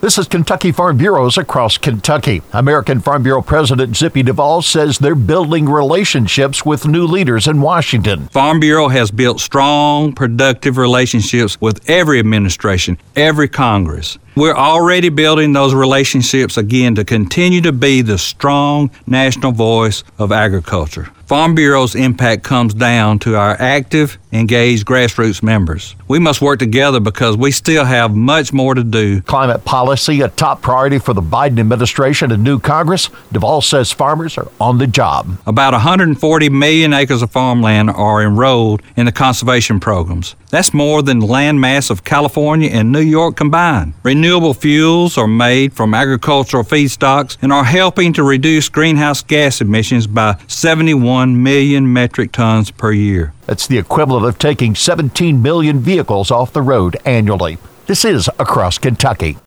This is Kentucky Farm Bureaus across Kentucky. American Farm Bureau President Zippy Duvall says they're building relationships with new leaders in Washington. Farm Bureau has built strong, productive relationships with every administration, every Congress. We're already building those relationships again to continue to be the strong national voice of agriculture. Farm Bureau's impact comes down to our active, engaged grassroots members. We must work together because we still have much more to do. Climate policy, a top priority for the Biden administration and new Congress. Duvall says farmers are on the job. About 140 million acres of farmland are enrolled in the conservation programs. That's more than the land mass of California and New York combined. Renewable fuels are made from agricultural feedstocks and are helping to reduce greenhouse gas emissions by 71 million metric tons per year. That's the equivalent of taking 17 million vehicles off the road annually. This is Across Kentucky.